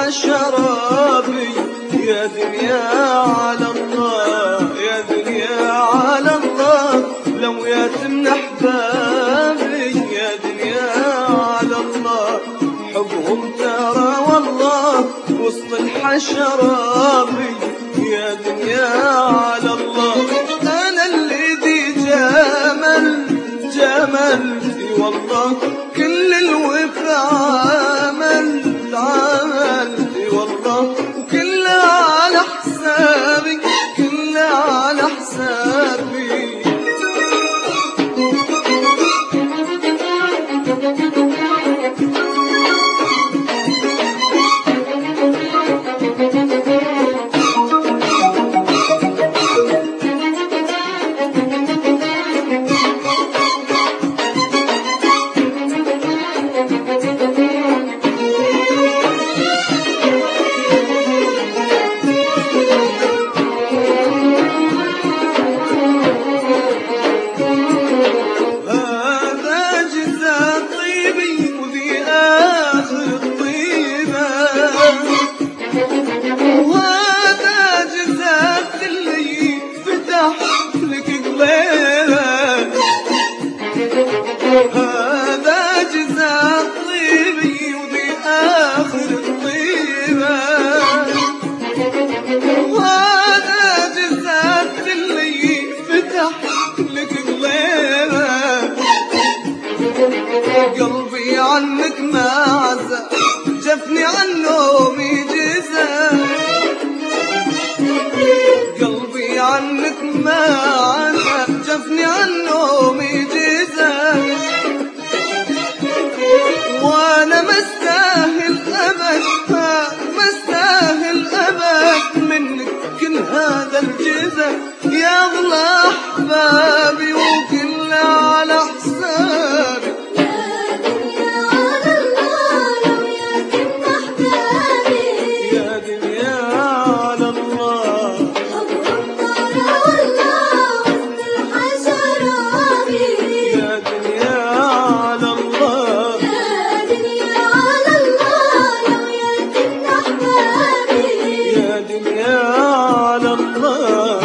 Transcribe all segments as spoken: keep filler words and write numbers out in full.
شرابي يا دنيا على الله، يا دنيا على الله لو يتم أحبابي، يا دنيا على الله حبهم ترى والله وسط الحشرابي، يا دنيا على الله. أنا اللي دي جمل جمل والله كل الوفا عمل عمل والله، وكل على حسابي كل على حسابي. هذا جزاء طيبي ودي آخر الطيبة، وهذا جزاء اللي فتح لك قليبة. قلبي عنك ما عزى جفني عن نومي جزاء، قلبي عنك ما عزى جفني عن نومي جزاء. وانا مستاهل ابد مستاهل ابد منك كل هذا الجزاء، يا اغلى احبابي وكل على حسابي. يا دنيا على الله يا دنيا على الله يا دنيا على الله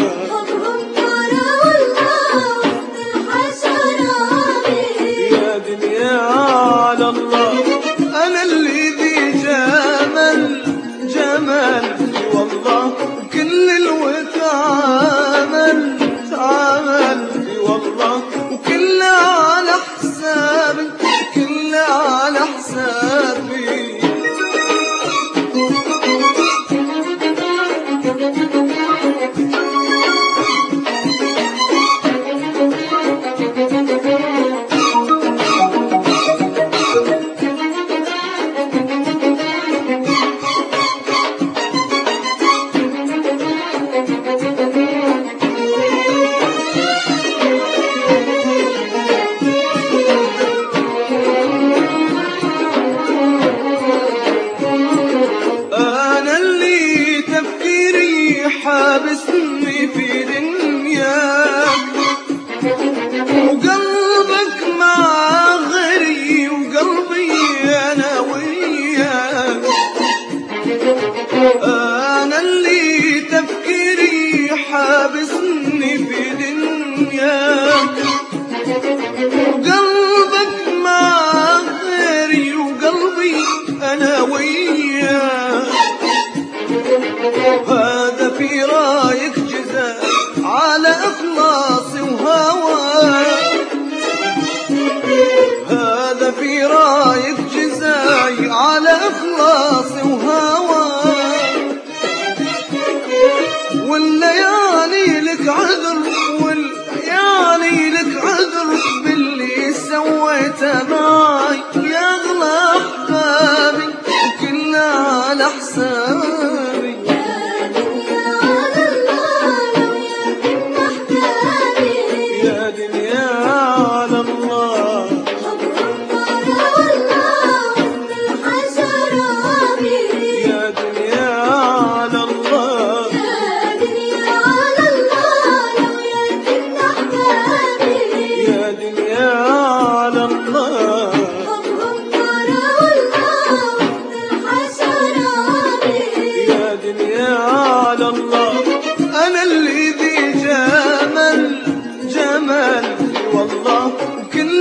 يا دنيا على الله. أنا اللي ذي جمل جمل والله كل الوفا عمل عمل والله، وكل على حسابي كل على حسابي. حابسني في دنياك وقلبك مع غيري وقلبي أنا وياك. أنا اللي تفكيري حابسني في دنياك وقلبك مع غيري وقلبي أنا وياك. هذا في رايك جزاء على إخلاصي وهواك، هذا في رايك جزاء على إخلاصي وهواك. والليالي لك عذر والليالي لك عذر باللي سويته معي، يا أغلى أحبابي وكل على حسابي. يا دنيا على الله يا دنيا على الله يا دنيا على الله وكل